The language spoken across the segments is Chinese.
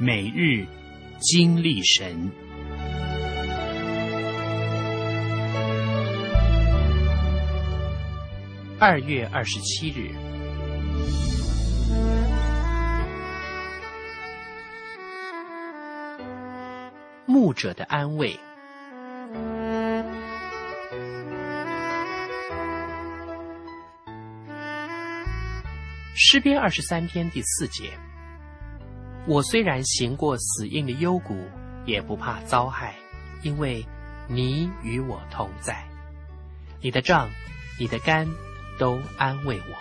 每日经历神。2月27日，牧者的安慰。诗篇23篇第4节，我虽然行过死荫的幽谷，也不怕遭害，因为你与我同在，你的杖你的竿都安慰我。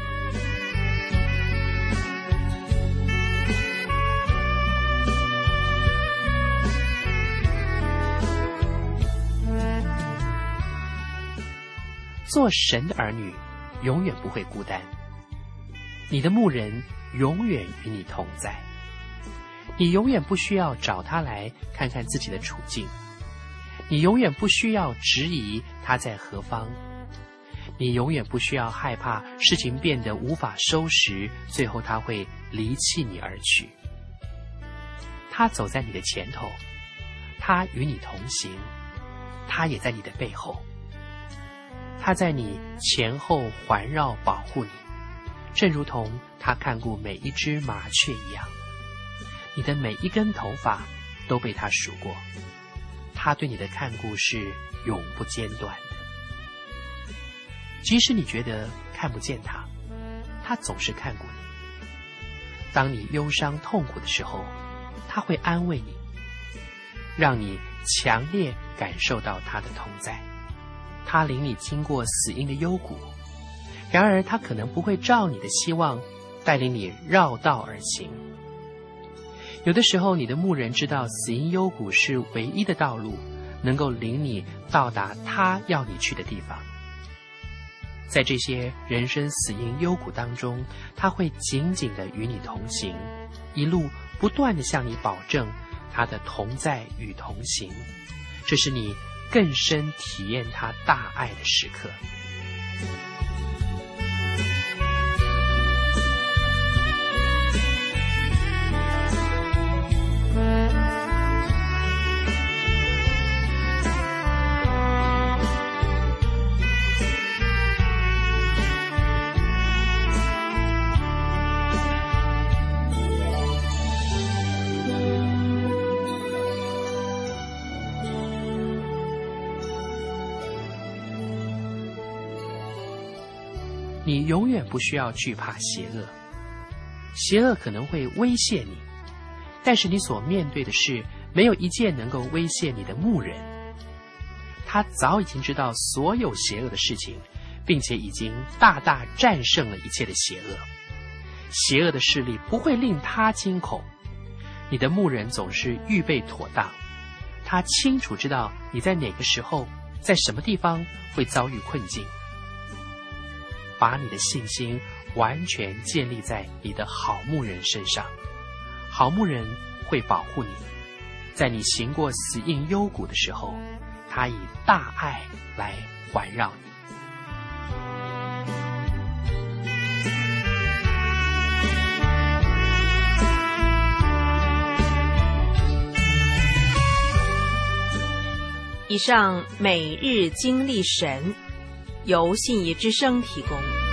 做神的儿女永远不会孤单，你的牧人永远与你同在，你永远不需要找他来看看自己的处境，你永远不需要质疑他在何方，你永远不需要害怕事情变得无法收拾，最后他会离弃你而去。他走在你的前头，他与你同行，他也在你的背后，他在你前后环绕保护你，正如同他看顾每一只麻雀一样。你的每一根头发都被他数过，他对你的看顾是永不间断的。即使你觉得看不见他，他总是看顾你。当你忧伤痛苦的时候，他会安慰你，让你强烈感受到他的同在。他领你经过死荫的幽谷，然而他可能不会照你的希望带领你绕道而行。有的时候你的牧人知道死荫幽谷是唯一的道路，能够领你到达他要你去的地方。在这些人生死荫幽谷当中，他会紧紧地与你同行，一路不断地向你保证他的同在与同行，这是你更深体验他大爱的时刻。你永远不需要惧怕邪恶，邪恶可能会威胁你，但是你所面对的是没有一件能够威胁你的牧人。他早已经知道所有邪恶的事情，并且已经大大战胜了一切的邪恶。邪恶的势力不会令他惊恐，你的牧人总是预备妥当，他清楚知道你在哪个时候，在什么地方会遭遇困境。把你的信心完全建立在你的好牧人身上，好牧人会保护你，在你行过死荫幽谷的时候，他以大爱来环绕你。以上每日经历神，由信义之声提供。